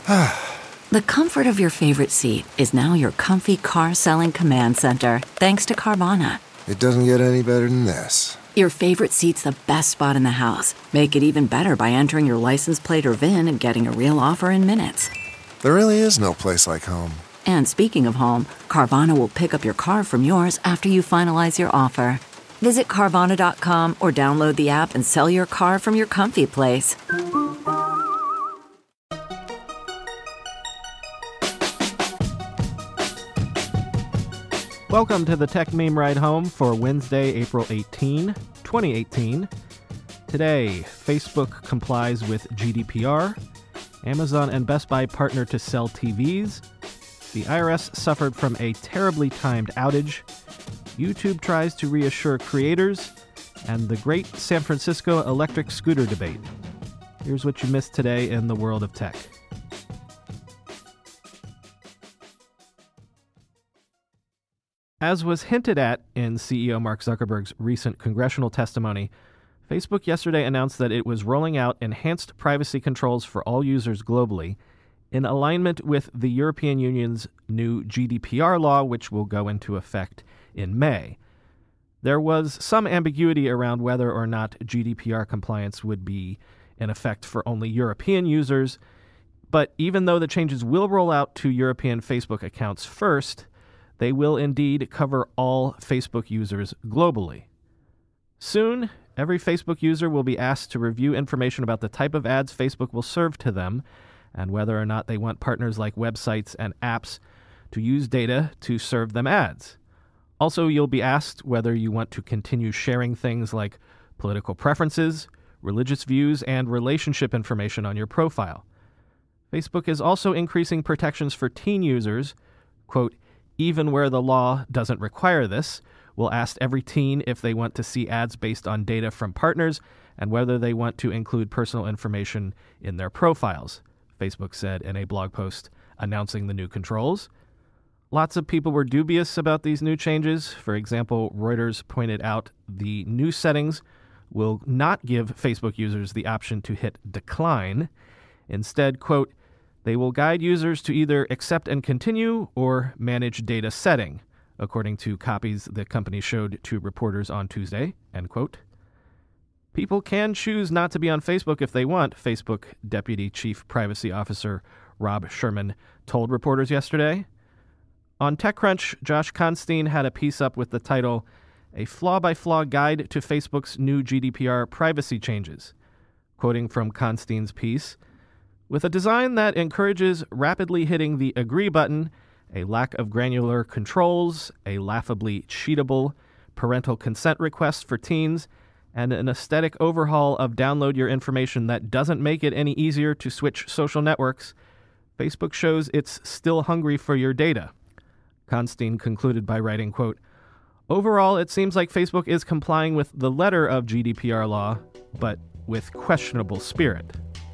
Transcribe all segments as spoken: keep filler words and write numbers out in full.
The comfort of your favorite seat is now your comfy car selling command center, thanks to Carvana. It doesn't get any better than this. Your favorite seat's the best spot in the house. Make it even better by entering your license plate or V I N and getting a real offer in minutes. There really is no place like home. And speaking of home, Carvana will pick up your car from yours after you finalize your offer. Visit Carvana dot com or download the app and sell your car from your comfy place. Welcome to the Tech Meme Ride Home for Wednesday, April eighteenth, twenty eighteen. Today, Facebook complies with G D P R. Amazon and Best Buy partner to sell T Vs. The I R S suffered from a terribly timed outage. YouTube tries to reassure creators. And the great San Francisco electric scooter debate. Here's what you missed today in the world of tech. As was hinted at in C E O Mark Zuckerberg's recent congressional testimony, Facebook yesterday announced that it was rolling out enhanced privacy controls for all users globally in alignment with the European Union's new G D P R law, which will go into effect in May. There was some ambiguity around whether or not G D P R compliance would be in effect for only European users, but even though the changes will roll out to European Facebook accounts first, they will indeed cover all Facebook users globally. Soon, every Facebook user will be asked to review information about the type of ads Facebook will serve to them and whether or not they want partners like websites and apps to use data to serve them ads. Also, you'll be asked whether you want to continue sharing things like political preferences, religious views, and relationship information on your profile. Facebook is also increasing protections for teen users, quote, even where the law doesn't require this. We'll ask every teen if they want to see ads based on data from partners and whether they want to include personal information in their profiles, Facebook said in a blog post announcing the new controls. Lots of people were dubious about these new changes. For example, Reuters pointed out the new settings will not give Facebook users the option to hit decline. Instead, quote, they will guide users to either accept and continue or manage data setting, according to copies the company showed to reporters on Tuesday, end quote. People can choose not to be on Facebook if they want, Facebook Deputy Chief Privacy Officer Rob Sherman told reporters yesterday. On TechCrunch, Josh Constine had a piece up with the title, A Flaw-by-Flaw Guide to Facebook's New G D P R Privacy Changes. Quoting from Constine's piece, with a design that encourages rapidly hitting the agree button, a lack of granular controls, a laughably cheatable parental consent request for teens, and an aesthetic overhaul of download your information that doesn't make it any easier to switch social networks, Facebook shows it's still hungry for your data. Constine concluded by writing, quote, overall, it seems like Facebook is complying with the letter of G D P R law, but with questionable spirit.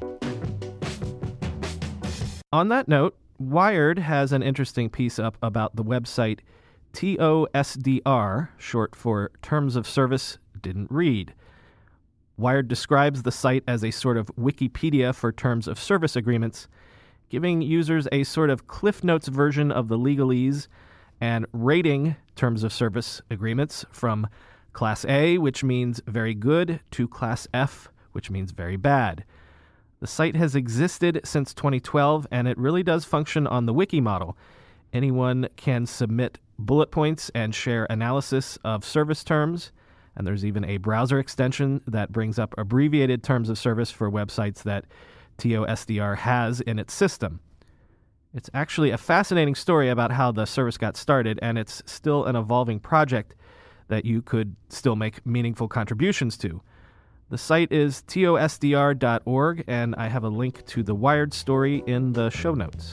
On that note, Wired has an interesting piece up about the website T O S D R, short for Terms of Service Didn't Read. Wired describes the site as a sort of Wikipedia for terms of service agreements, giving users a sort of Cliff Notes version of the legalese and rating terms of service agreements from Class A, which means very good, to Class F, which means very bad. The site has existed since twenty twelve, and it really does function on the wiki model. Anyone can submit bullet points and share analysis of service terms, and there's even a browser extension that brings up abbreviated terms of service for websites that T O S D R has in its system. It's actually a fascinating story about how the service got started, and it's still an evolving project that you could still make meaningful contributions to. The site is T O S D R dot org, and I have a link to the Wired story in the show notes.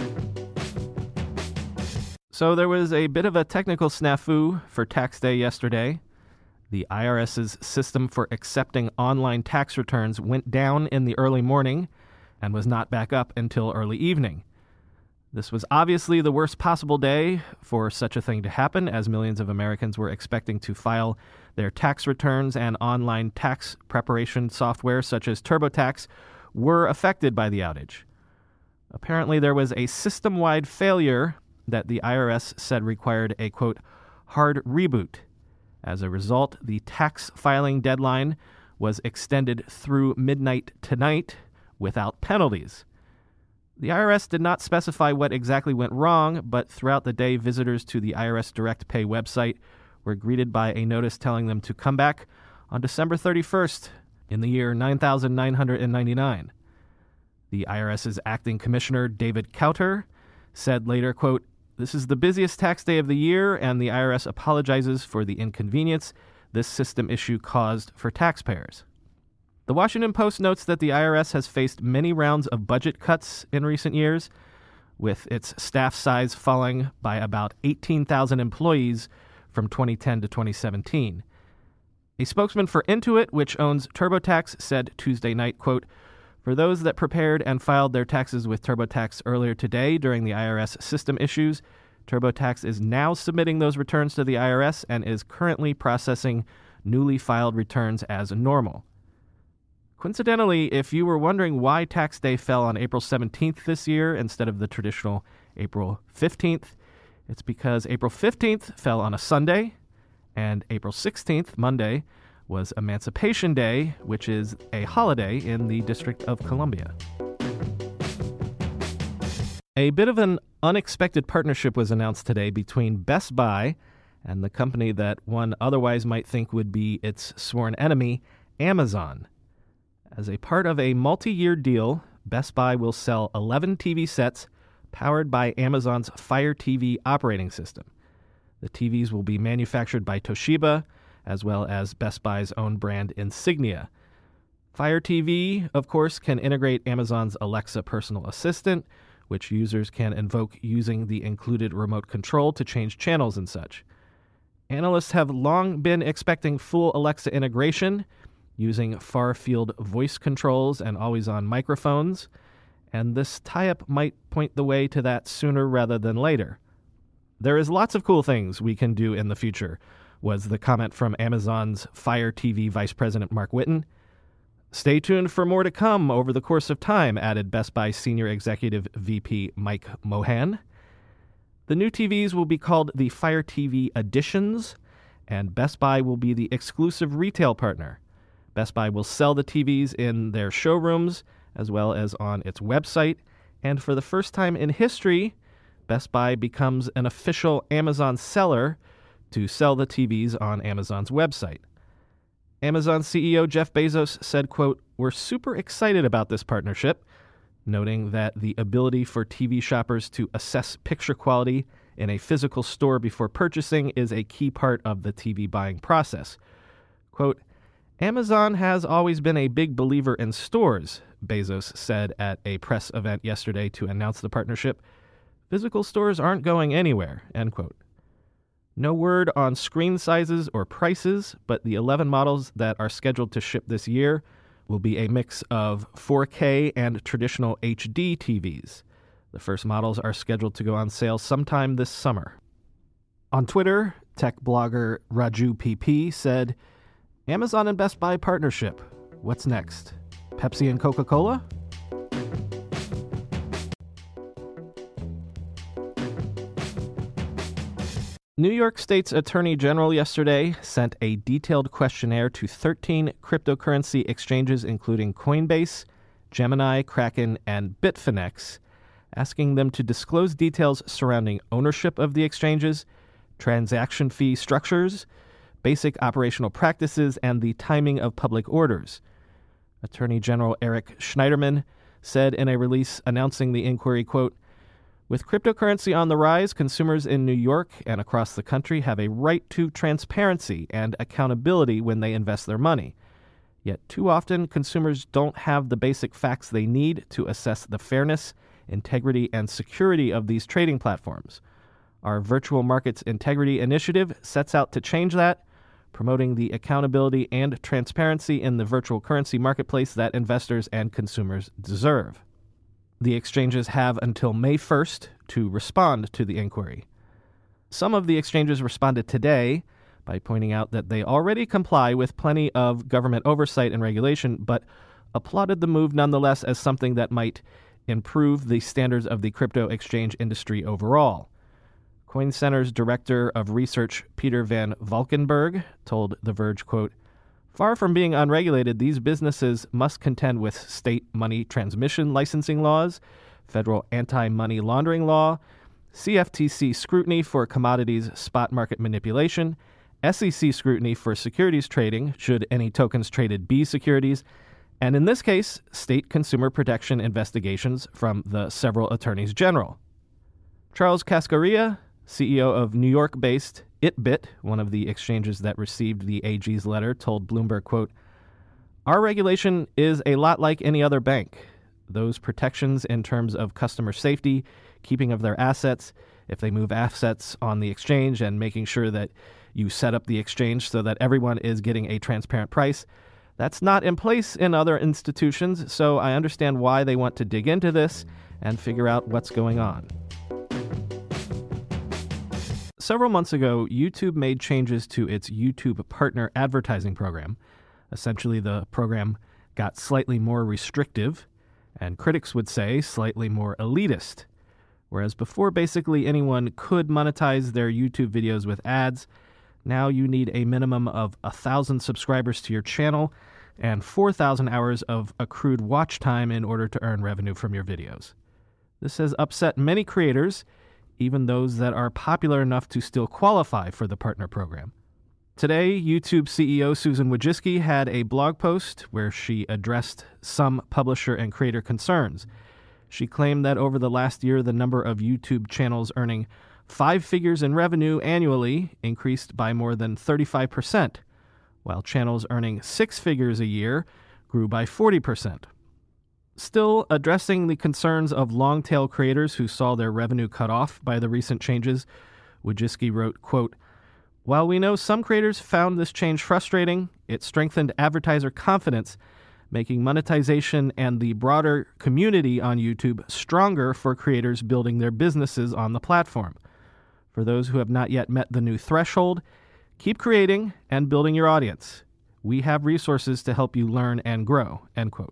So there was a bit of a technical snafu for tax day yesterday. The IRS's system for accepting online tax returns went down in the early morning and was not back up until early evening. This was obviously the worst possible day for such a thing to happen, as millions of Americans were expecting to file their tax returns, and online tax preparation software such as TurboTax were affected by the outage. Apparently, there was a system-wide failure that the I R S said required a, quote, hard reboot. As a result, the tax filing deadline was extended through midnight tonight without penalties. The I R S did not specify what exactly went wrong, but throughout the day, visitors to the I R S Direct Pay website were greeted by a notice telling them to come back on December thirty-first in the year nine thousand nine hundred ninety-nine. The IRS's acting commissioner, David Kauter, said later, quote, "This is the busiest tax day of the year, and the I R S apologizes for the inconvenience this system issue caused for taxpayers." The Washington Post notes that the I R S has faced many rounds of budget cuts in recent years, with its staff size falling by about eighteen thousand employees from twenty ten to twenty seventeen. A spokesman for Intuit, which owns TurboTax, said Tuesday night, quote, "For those that prepared and filed their taxes with TurboTax earlier today during the I R S system issues, TurboTax is now submitting those returns to the I R S and is currently processing newly filed returns as normal." Coincidentally, if you were wondering why tax day fell on April seventeenth this year instead of the traditional April fifteenth, it's because April fifteenth fell on a Sunday, and April sixteenth, Monday, was Emancipation Day, which is a holiday in the District of Columbia. A bit of an unexpected partnership was announced today between Best Buy and the company that one otherwise might think would be its sworn enemy, Amazon. As a part of a multi-year deal, Best Buy will sell eleven T V sets powered by Amazon's Fire T V operating system. The T Vs will be manufactured by Toshiba, as well as Best Buy's own brand Insignia. Fire T V, of course, can integrate Amazon's Alexa personal assistant, which users can invoke using the included remote control to change channels and such. Analysts have long been expecting full Alexa integration, using far-field voice controls and always-on microphones, and this tie-up might point the way to that sooner rather than later. "There is lots of cool things we can do in the future," was the comment from Amazon's Fire T V Vice President Mark Whitten. "Stay tuned for more to come over the course of time," added Best Buy Senior Executive V P Mike Mohan. The new T Vs will be called the Fire T V Editions, and Best Buy will be the exclusive retail partner. Best Buy will sell the T Vs in their showrooms as well as on its website, and for the first time in history, Best Buy becomes an official Amazon seller to sell the T Vs on Amazon's website. Amazon C E O Jeff Bezos said, quote, "We're super excited about this partnership," noting that the ability for T V shoppers to assess picture quality in a physical store before purchasing is a key part of the T V buying process. Quote, "Amazon has always been a big believer in stores," Bezos said at a press event yesterday to announce the partnership. "Physical stores aren't going anywhere," end quote. No word on screen sizes or prices, but the eleven models that are scheduled to ship this year will be a mix of four K and traditional H D T Vs. The first models are scheduled to go on sale sometime this summer. On Twitter, tech blogger Raju P P said, "Amazon and Best Buy partnership. What's next? Pepsi and Coca-Cola?" New York State's Attorney General yesterday sent a detailed questionnaire to thirteen cryptocurrency exchanges, including Coinbase, Gemini, Kraken, and Bitfinex, asking them to disclose details surrounding ownership of the exchanges, transaction fee structures, basic operational practices, and the timing of public orders. Attorney General Eric Schneiderman said in a release announcing the inquiry, quote, "With cryptocurrency on the rise, consumers in New York and across the country have a right to transparency and accountability when they invest their money. Yet too often, consumers don't have the basic facts they need to assess the fairness, integrity, and security of these trading platforms. Our Virtual Markets Integrity Initiative sets out to change that, promoting the accountability and transparency in the virtual currency marketplace that investors and consumers deserve." The exchanges have until May first to respond to the inquiry. Some of the exchanges responded today by pointing out that they already comply with plenty of government oversight and regulation, but applauded the move nonetheless as something that might improve the standards of the crypto exchange industry overall. Coin Center's director of research, Peter Van Valkenburg, told The Verge, quote, "Far from being unregulated, these businesses must contend with state money transmission licensing laws, federal anti-money laundering law, C F T C scrutiny for commodities spot market manipulation, S E C scrutiny for securities trading, should any tokens traded be securities, and in this case, state consumer protection investigations from the several attorneys general." Charles Cascarilla, C E O of New York-based Itbit, one of the exchanges that received the A G's letter, told Bloomberg, quote, "Our regulation is a lot like any other bank. Those protections in terms of customer safety, keeping of their assets, if they move assets on the exchange, and making sure that you set up the exchange so that everyone is getting a transparent price, that's not in place in other institutions, so I understand why they want to dig into this and figure out what's going on." Several months ago, YouTube made changes to its YouTube Partner Advertising program. Essentially, the program got slightly more restrictive, and critics would say slightly more elitist. Whereas before, basically anyone could monetize their YouTube videos with ads, now you need a minimum of one thousand subscribers to your channel and four thousand hours of accrued watch time in order to earn revenue from your videos. This has upset many creators, even those that are popular enough to still qualify for the partner program. Today, YouTube C E O Susan Wojcicki had a blog post where she addressed some publisher and creator concerns. She claimed that over the last year, the number of YouTube channels earning five figures in revenue annually increased by more than thirty-five percent, while channels earning six figures a year grew by forty percent. Still, addressing the concerns of long-tail creators who saw their revenue cut off by the recent changes, Wojcicki wrote, quote, "While we know some creators found this change frustrating, it strengthened advertiser confidence, making monetization and the broader community on YouTube stronger for creators building their businesses on the platform. For those who have not yet met the new threshold, keep creating and building your audience. We have resources to help you learn and grow," end quote.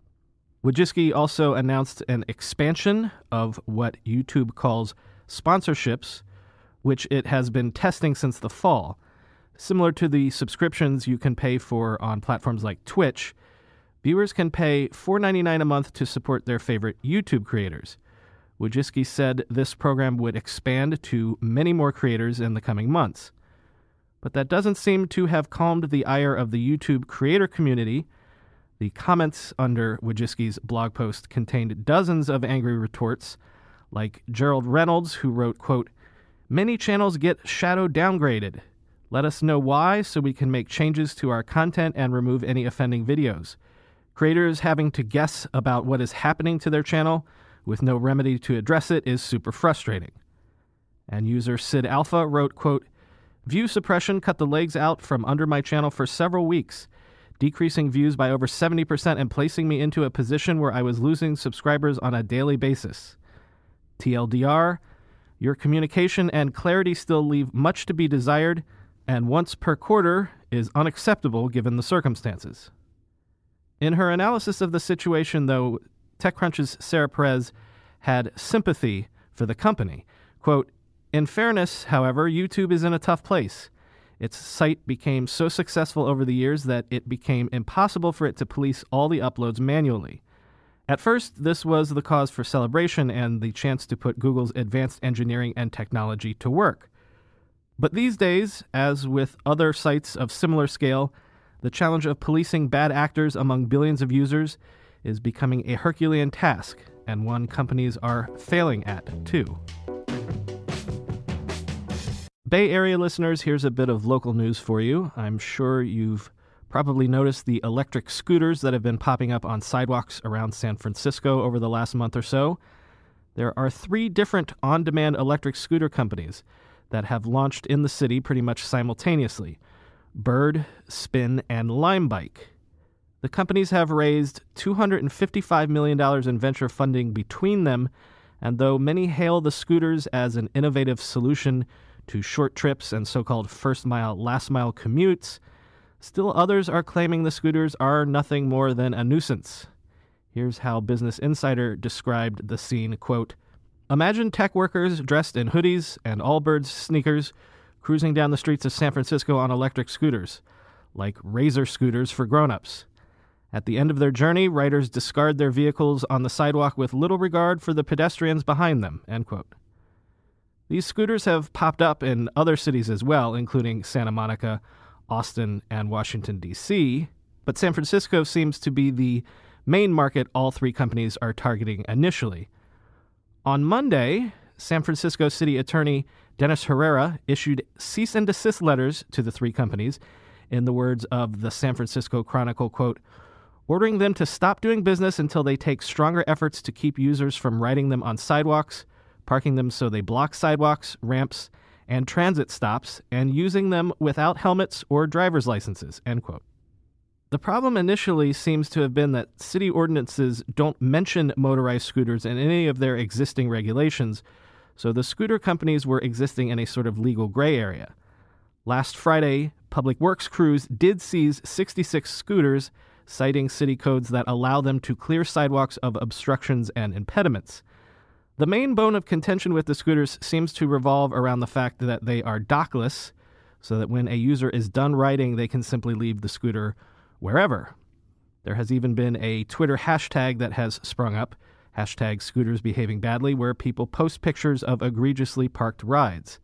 Wojcicki also announced an expansion of what YouTube calls sponsorships, which it has been testing since the fall. Similar to the subscriptions you can pay for on platforms like Twitch, viewers can pay four dollars and ninety-nine cents a month to support their favorite YouTube creators. Wojcicki said this program would expand to many more creators in the coming months. But that doesn't seem to have calmed the ire of the YouTube creator community. The comments under Wojcicki's blog post contained dozens of angry retorts, like Gerald Reynolds, who wrote, quote, "Many channels get shadow downgraded. Let us know why so we can make changes to our content and remove any offending videos. Creators having to guess about what is happening to their channel with no remedy to address it is super frustrating." And user Sid Alpha wrote, quote, "View suppression cut the legs out from under my channel for several weeks, decreasing views by over seventy percent and placing me into a position where I was losing subscribers on a daily basis. T L D R, your communication and clarity still leave much to be desired, and once per quarter is unacceptable given the circumstances." In her analysis of the situation, though, TechCrunch's Sarah Perez had sympathy for the company. Quote, "In fairness, however, YouTube is in a tough place. Its site became so successful over the years that it became impossible for it to police all the uploads manually. At first, this was the cause for celebration and the chance to put Google's advanced engineering and technology to work. But these days, as with other sites of similar scale, the challenge of policing bad actors among billions of users is becoming a Herculean task, and one companies are failing at, too." Bay Area listeners, here's a bit of local news for you. I'm sure you've probably noticed the electric scooters that have been popping up on sidewalks around San Francisco over the last month or so. There are three different on-demand electric scooter companies that have launched in the city pretty much simultaneously: Bird, Spin, and Lime Bike. The companies have raised two hundred fifty-five million dollars in venture funding between them, and though many hail the scooters as an innovative solution to short trips and so-called first-mile, last-mile commutes, still others are claiming the scooters are nothing more than a nuisance. Here's how Business Insider described the scene, quote, "Imagine tech workers dressed in hoodies and Allbirds sneakers cruising down the streets of San Francisco on electric scooters, like Razor scooters for grown-ups. At the end of their journey, riders discard their vehicles on the sidewalk with little regard for the pedestrians behind them," end quote. These scooters have popped up in other cities as well, including Santa Monica, Austin, and Washington, D C, but San Francisco seems to be the main market all three companies are targeting initially. On Monday, San Francisco City Attorney Dennis Herrera issued cease and desist letters to the three companies, in the words of the San Francisco Chronicle, quote, "ordering them to stop doing business until they take stronger efforts to keep users from riding them on sidewalks, parking them so they block sidewalks, ramps, and transit stops, and using them without helmets or driver's licenses," end quote. The problem initially seems to have been that city ordinances don't mention motorized scooters in any of their existing regulations, so the scooter companies were existing in a sort of legal gray area. Last Friday, Public Works crews did seize sixty-six scooters, citing city codes that allow them to clear sidewalks of obstructions and impediments. The main bone of contention with the scooters seems to revolve around the fact that they are dockless, so that when a user is done riding, they can simply leave the scooter wherever. There has even been a Twitter hashtag that has sprung up, hashtag scooters behaving badly, where people post pictures of egregiously parked rides.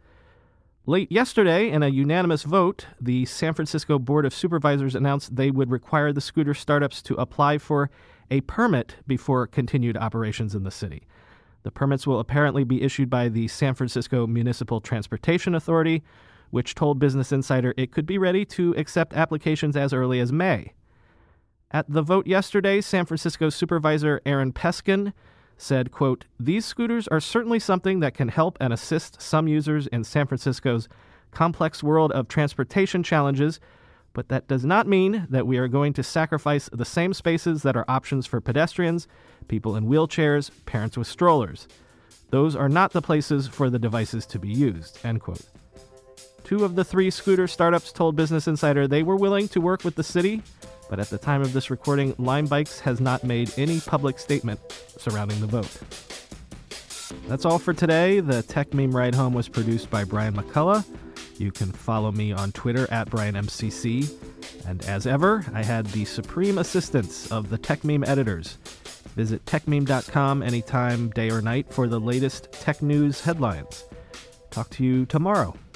Late yesterday, in a unanimous vote, the San Francisco Board of Supervisors announced they would require the scooter startups to apply for a permit before continued operations in the city. The permits will apparently be issued by the San Francisco Municipal Transportation Authority, which told Business Insider it could be ready to accept applications as early as May. At the vote yesterday, San Francisco Supervisor Aaron Peskin said, quote, "These scooters are certainly something that can help and assist some users in San Francisco's complex world of transportation challenges, but that does not mean that we are going to sacrifice the same spaces that are options for pedestrians, people in wheelchairs, parents with strollers. Those are not the places for the devices to be used," end quote. Two of the three scooter startups told Business Insider they were willing to work with the city, but at the time of this recording, Lime Bikes has not made any public statement surrounding the vote. That's all for today. The Tech Meme Ride Home was produced by Brian McCullough. You can follow me on Twitter at Brian M C C. And as ever, I had the supreme assistance of the Tech Meme editors. Visit tech meme dot com anytime, day or night, for the latest tech news headlines. Talk to you tomorrow.